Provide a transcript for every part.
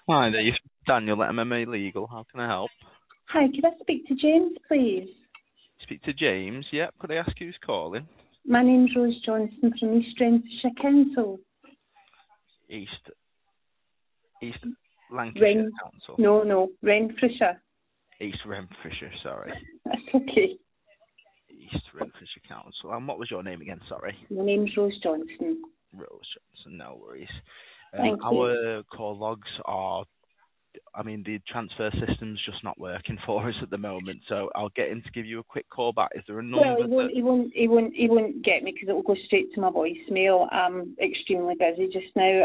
Hi there, you're Daniel at MMA Legal. How can I help? Hi, could I speak to James, please? Speak to James. Yep. Could I ask who's calling? My name's Rose Johnson from East Renfrewshire Council. East Lancashire Council. No, Renfrewshire. East Renfrewshire, sorry. That's okay. East Renfrewshire Council. And what was your name again, sorry? My name's Rose Johnson. Rose Johnson, no worries. Thank you. Our call logs are, the transfer system's just not working for us at the moment, so I'll get him to give you a quick call back. Is there a number? Well, he won't get me because it will go straight to my voicemail. I'm extremely busy just now.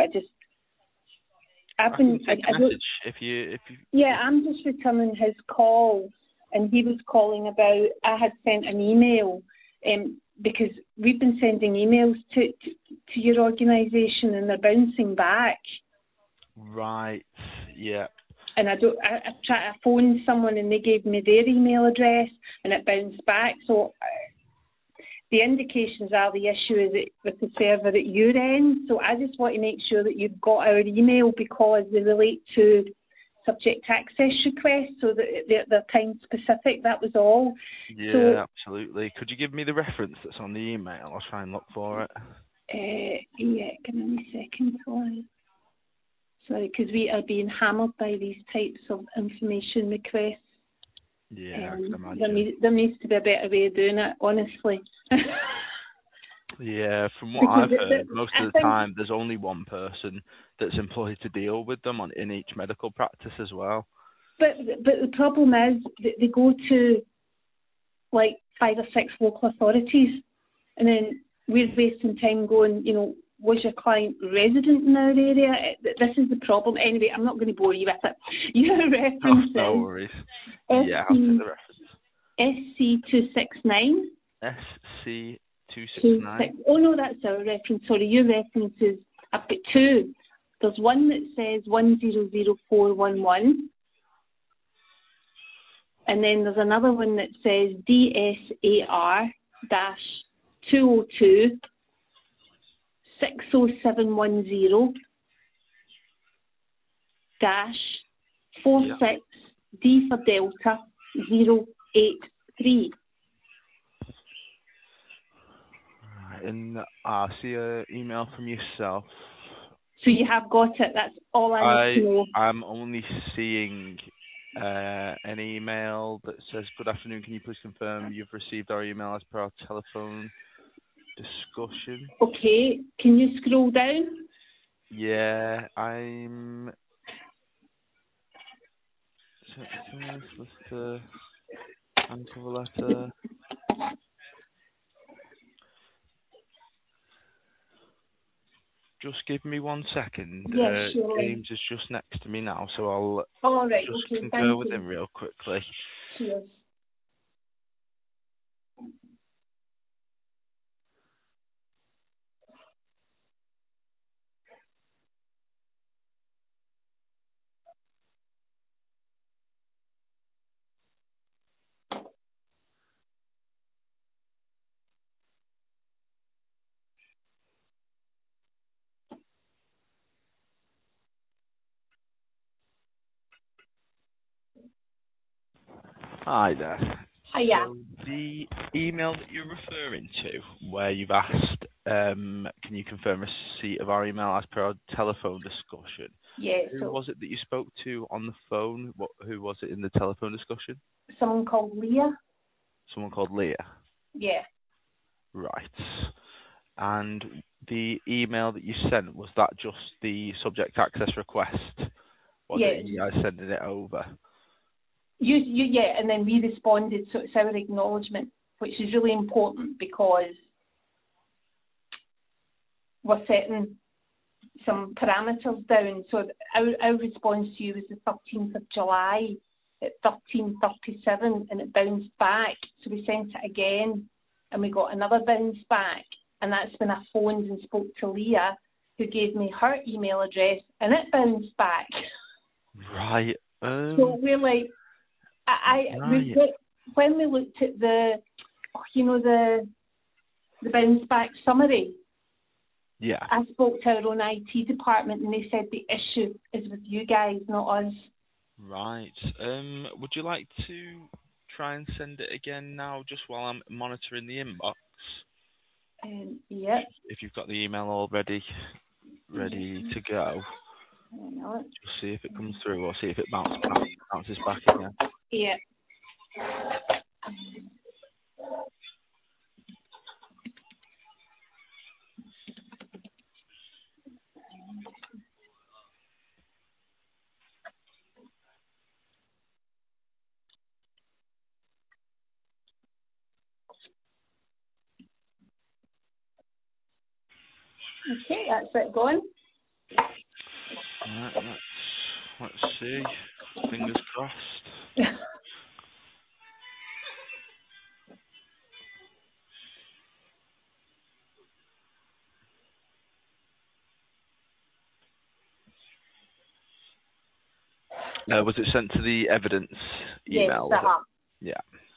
I'm just returning his call, and he was calling about. I had sent an email, because we've been sending emails to your organisation, and they're bouncing back. Right. Yeah. And I tried to phone someone, and they gave me their email address, and it bounced back. So the indications are the issue is with the server at your end. So I just want to make sure that you've got our email because they relate to subject access requests, so that they're time specific. That was all. Yeah, absolutely. Could you give me the reference that's on the email? I'll try and look for it. Yeah, give me a second. Sorry, because we are being hammered by these types of information requests. Yeah, I can imagine. There needs to be a better way of doing it, honestly. Yeah, from what I've heard, most of the time there's only one person that's employed to deal with them in each medical practice as well. But the problem is that they go to like 5 or 6 local authorities, and then we're wasting time going, was your client resident in our area? This is the problem. Anyway, I'm not going to bore you with it. Your reference is... No worries. Yeah, I'll take the reference. SC269. SC269. Oh, no, that's our reference. Sorry, your reference is... I've got 2. There's one that says 100411. And then there's another one that says DSAR-202. 60710 46 D for Delta 083. And I see an email from yourself. So you have got it. That's all I need to know. I'm only seeing an email that says, "Good afternoon. Can you please confirm you've received our email as per our telephone discussion?" Okay, can you scroll down? Yeah, I'm... Solicitor, and cover letter. Just give me 1 second. Yeah, sure. James is just next to me now, so I'll just confer with him real quickly. Cheers. Hi there. Hiya. So the email that you're referring to, where you've asked, can you confirm receipt of our email as per our telephone discussion? Yeah. Who was it that you spoke to on the phone? Who was it in the telephone discussion? Someone called Leah. Someone called Leah? Yeah. Right. And the email that you sent, was that just the subject access request? Was it you guys sending it over? Yeah, and then we responded, so it's our acknowledgement, which is really important because we're setting some parameters down. So our response to you was the 13th of July at 13:37, and it bounced back. So we sent it again, and we got another bounce back. And that's when I phoned and spoke to Leah, who gave me her email address, and it bounced back. Right. So we're like... when we looked at the bounce back summary, Yeah. I spoke to our own IT department and they said the issue is with you guys, not us. Right. Would you like to try and send it again now, just while I'm monitoring the inbox? Yep. If you've got the email all ready to go, just see if it comes through or see if it bounces back again. Yeah. Okay, that's it going. Right, let's see. Fingers crossed. Was it sent to the evidence email? Yes, Yeah.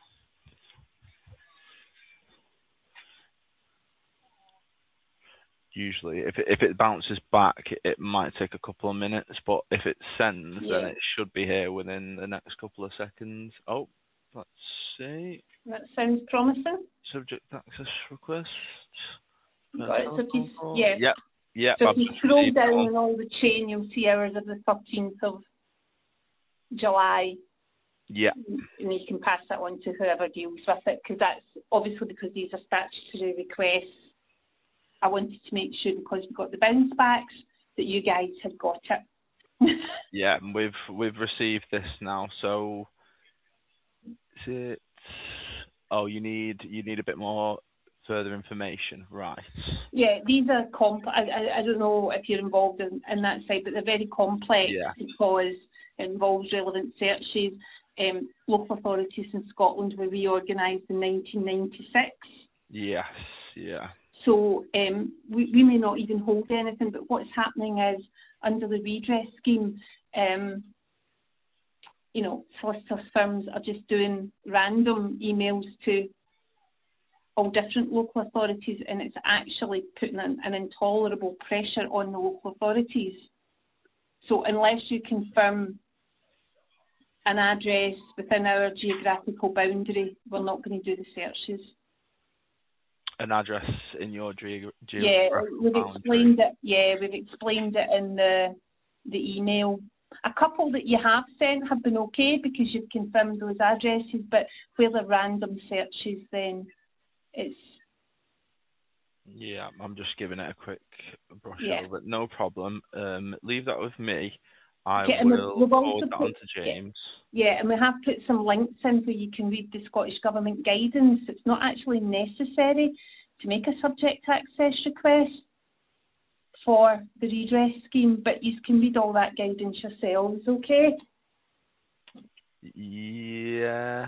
Usually, if it bounces back, it might take a couple of minutes, but if it sends, then it should be here within the next couple of seconds. Oh, let's see. That sounds promising. Subject access request. Got it. So Yeah. So if you scroll down in all the chain, you'll see hours of the 13th of July. Yeah. And you can pass that on to whoever deals with it, because that's obviously because these are statutory requests. I wanted to make sure, because we got the bounce backs, that you guys had got it. Yeah, we've received this now. So, is it? Oh, you need a bit more further information, right? Yeah, these are I don't know if you're involved in that side, but they're very complex because it involves relevant searches. Local authorities in Scotland were reorganised in 1996. Yes, yeah. So we may not even hold anything, but what's happening is, under the redress scheme, solicitors firms are just doing random emails to all different local authorities, and it's actually putting an intolerable pressure on the local authorities. So unless you confirm an address within our geographical boundary, we're not going to do the searches. An address in your geographical we've explained it. Yeah, we've explained it in the email. A couple that you have sent have been okay because you've confirmed those addresses, but where they're random searches, then it's... Yeah, I'm just giving it a quick brush over. No problem. Leave that with me. I will forward that on to James. Yeah, and we have put some links in where you can read the Scottish Government guidance. It's not actually necessary to make a subject access request for the redress scheme, but you can read all that guidance yourselves, okay? Yeah.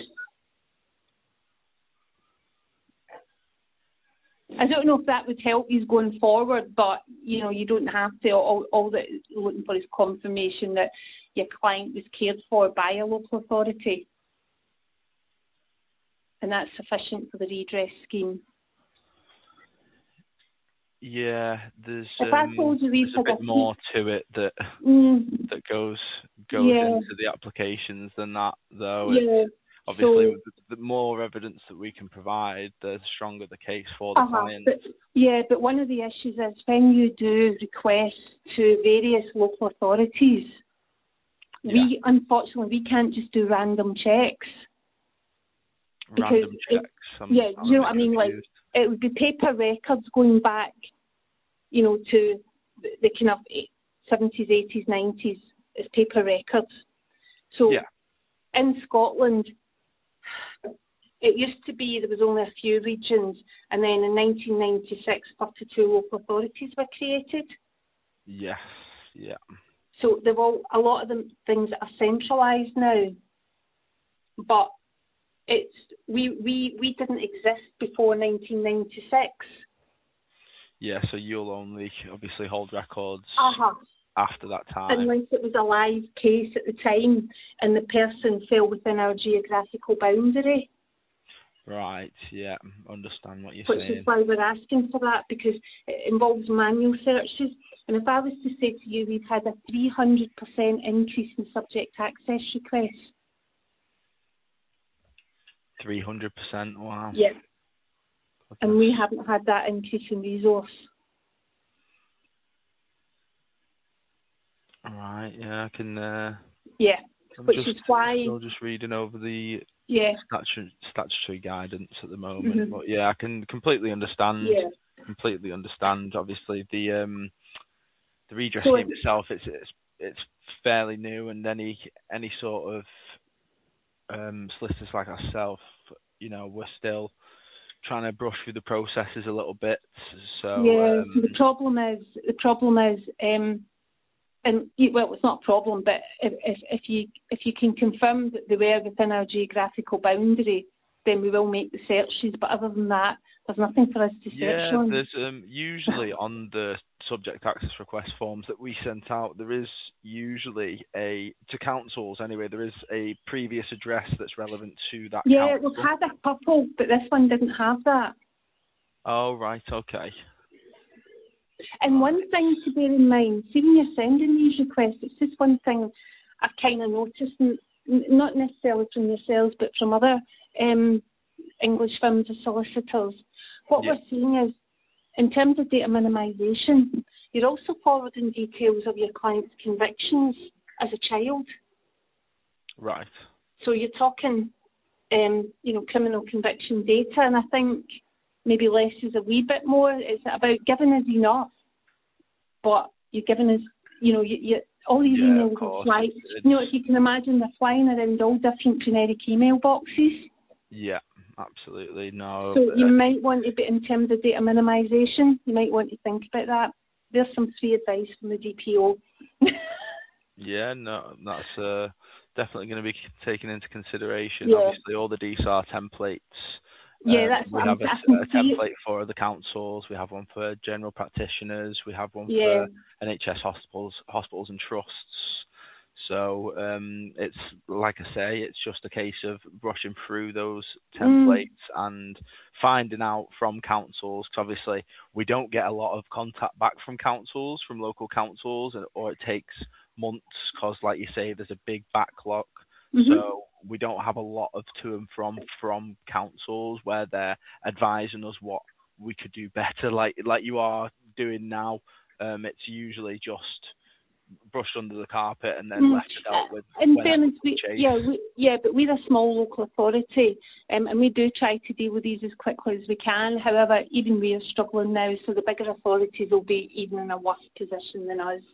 I don't know if that would help you going forward, but you don't have to. All that you're looking for is confirmation that your client was cared for by a local authority, and that's sufficient for the redress scheme. Yeah, there's a bit more to it that goes into the applications than that, though. Yeah. Obviously, the more evidence that we can provide, the stronger the case for the client. But one of the issues is when you do requests to various local authorities, we can't just do random checks. Random checks? You know what I mean? Like, it would be paper records going back, to the kind of 70s, 80s, 90s as paper records. So in Scotland, it used to be there was only a few regions, and then in 1996, 32 local authorities were created. Yes, yeah. So a lot of the things are centralised now, but we didn't exist before 1996. Yeah, so you'll only obviously hold records after that time. Unless it was a live case at the time and the person fell within our geographical boundary. Right. Yeah. Understand what you're which is saying. why we're asking for that, because it involves manual searches. And if I was to say to you, we've had a 300% increase in subject access requests. 300%. Wow. Yeah. And Goodness. we haven't had that increase in resource. All right. Yeah, I can. Yeah. I'm Which just is why. still just reading over the Yeah. statutory guidance at the moment. Mm-hmm. But yeah, I can completely understand. Yeah. Completely understand. Obviously, the redress So scheme itself, it's fairly new, and any sort of solicitors like ourselves, we're still trying to brush through the processes a little bit. So yeah. The problem is, well, it's not a problem, but if you can confirm that they were within our geographical boundary, then we will make the searches. But other than that, there's nothing for us to search on. there's usually on the subject access request forms that we sent out, there is usually to councils anyway, there is a previous address that's relevant to that Yeah, council. we've had a couple, but this one didn't have that. Oh, right, okay. And one thing to bear in mind, see when you're sending these requests, it's just one thing I've kind of noticed, not necessarily from yourselves, but from other English firms or solicitors. What we're seeing is, in terms of data minimisation, you're also forwarding details of your client's convictions as a child. Right. So you're talking, criminal conviction data, and I think maybe less is a wee bit more. It's about giving us enough, but you're giving us, all these emails are flying. If you can imagine, they're flying around all different generic email boxes. Yeah, absolutely. No. So you might want to, in terms of data minimisation, you might want to think about that. There's some free advice from the DPO. Yeah, no, that's definitely going to be taken into consideration. Yeah. Obviously, all the DSAR templates. Yeah, that's we what have a template for the councils. We have one for general practitioners. We have one for NHS hospitals and trusts. So it's like I say, it's just a case of brushing through those templates and finding out from councils. Because obviously, we don't get a lot of contact back from councils, from local councils, or it takes months because, like you say, there's a big backlog. So we don't have a lot of to and from councils where they're advising us what we could do better, like you are doing now. It's usually just brushed under the carpet and then left dealt with. In fairness, but we're a small local authority, and we do try to deal with these as quickly as we can. However, even we are struggling now, so the bigger authorities will be even in a worse position than us.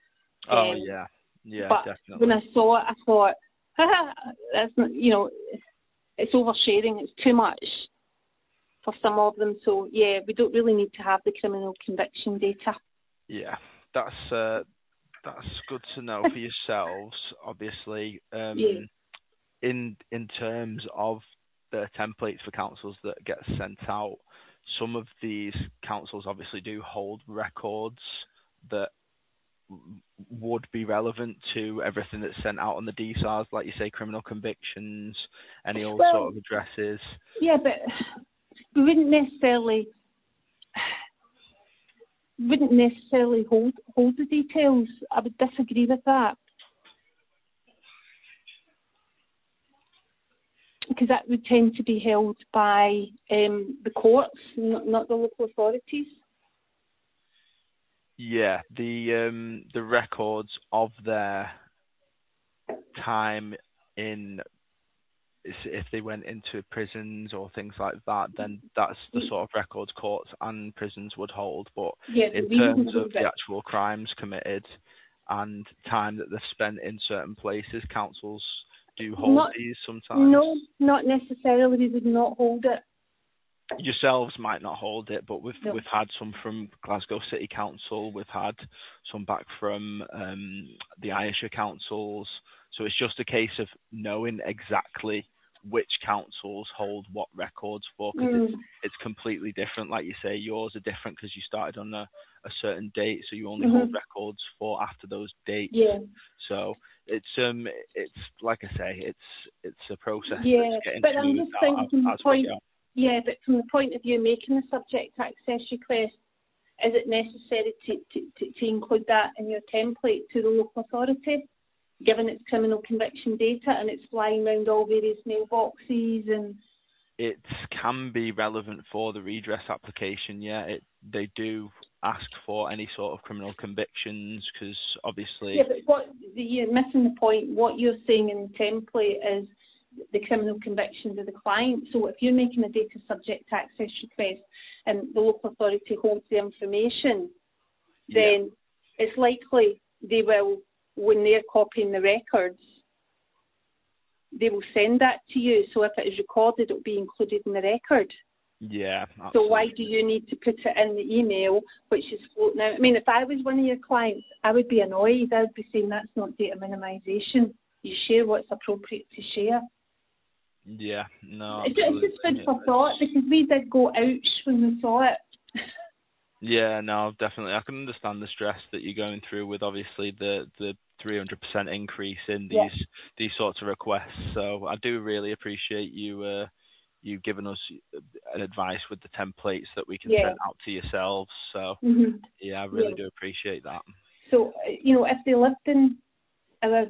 But definitely. when I saw it, I thought, that's not, it's oversharing. It's too much for some of them. So we don't really need to have the criminal conviction data. Yeah, that's good to know for yourselves. Obviously, in terms of the templates for councils that get sent out, some of these councils obviously do hold records that would be relevant to everything that's sent out on the DSARs, like you say, criminal convictions, any old sort of addresses. Yeah, but we wouldn't necessarily hold the details. I would disagree with that. Because that would tend to be held by the courts, not the local authorities. Yeah, the records of their time in, if they went into prisons or things like that, then that's the sort of records courts and prisons would hold. But in terms of the actual crimes committed and time that they've spent in certain places, councils do hold these sometimes. No, not necessarily. We would not hold it. Yourselves might not hold it, but we've had some from Glasgow City Council. We've had some back from the Ayrshire councils. So it's just a case of knowing exactly which councils hold what records for, because it's completely different. Like you say, yours are different because you started on a certain date, so you only hold records for after those dates. Yeah. So it's like I say, it's a process Yeah, that's getting but I'm smoothed just thinking out from the as we point. go. Yeah, but from the point of view making a subject access request, is it necessary to include that in your template to the local authority, given it's criminal conviction data and it's flying around all various mailboxes and? It can be relevant for the redress application, yeah. They do ask for any sort of criminal convictions because obviously... Yeah, but you're missing the point. What you're saying in the template is the criminal convictions of the client. So if you're making a data subject access request and the local authority holds the information, then it's likely they will, when they're copying the records, they will send that to you. So if it is recorded, it will be included in the record. Yeah, absolutely. So why do you need to put it in the email, which is floating out? I mean, if I was one of your clients, I would be annoyed. I would be saying that's not data minimisation. You share what's appropriate to share. Yeah, no, It's absolutely. just food for thought, because we did go ouch when we saw it. Yeah, no, definitely. I can understand the stress that you're going through with obviously the 300% increase in these sorts of requests. So I do really appreciate you giving us an advice with the templates that we can send out to yourselves. So I really do appreciate that. So if they lived in our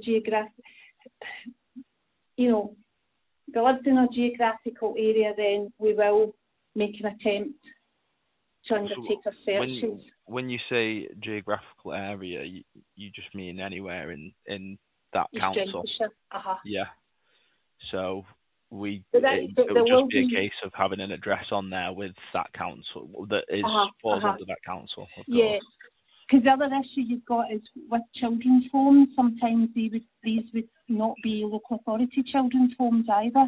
geographical area, then we will make an attempt to undertake our searches. When you say geographical area, you just mean anywhere in that council? Yeah. So it would just be a case of having an address on there with that council that falls under that council. Yeah. Because the other issue you've got is with children's homes. Sometimes these would not be local authority children's homes either.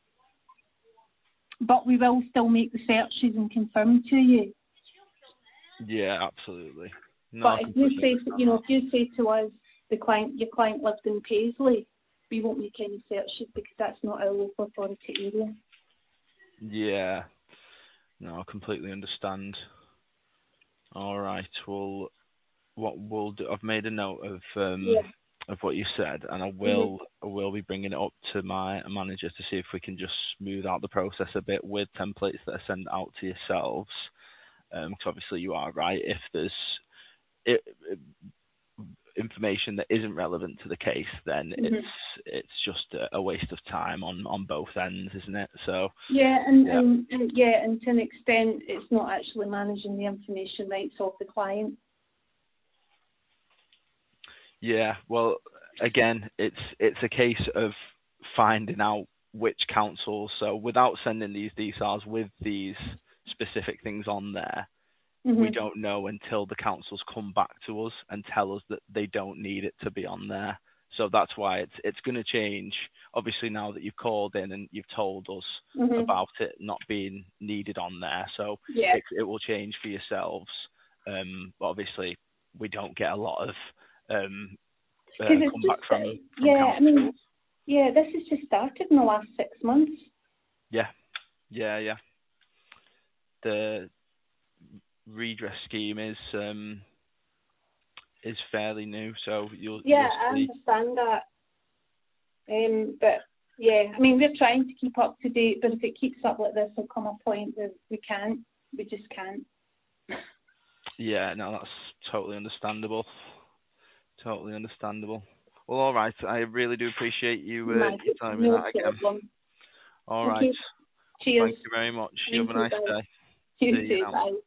But we will still make the searches and confirm to you. Yeah, absolutely. No, but if you say to us, your client lives in Paisley, we won't make any searches because that's not our local authority area. Yeah. No, I completely understand. All right. Well, what we'll do, I've made a note of what you said, and I will be bringing it up to my manager to see if we can just smooth out the process a bit with templates that are sent out to yourselves. Because obviously you are right. If there's information that isn't relevant to the case, then it's just a waste of time on both ends, isn't it? So and to an extent, it's not actually managing the information rights of the client. Yeah, well, again, it's a case of finding out which councils. So without sending these details with these specific things on there, we don't know until the councils come back to us and tell us that they don't need it to be on there. So that's why it's going to change. Obviously, now that you've called in and you've told us about it not being needed on there, so it will change for yourselves. But obviously, we don't get a lot of comeback from councils. This has just started in the last 6 months. Yeah. The redress scheme is fairly new, so you'll see. I understand that. But I mean, we're trying to keep up to date, but if it keeps up like this, there'll come a point that we just can't. Yeah, no, that's totally understandable. Well, all right. I really do appreciate you telling me that again. Problem. All right. Cheers. Thank you very much. You have a nice day. You too. Bye.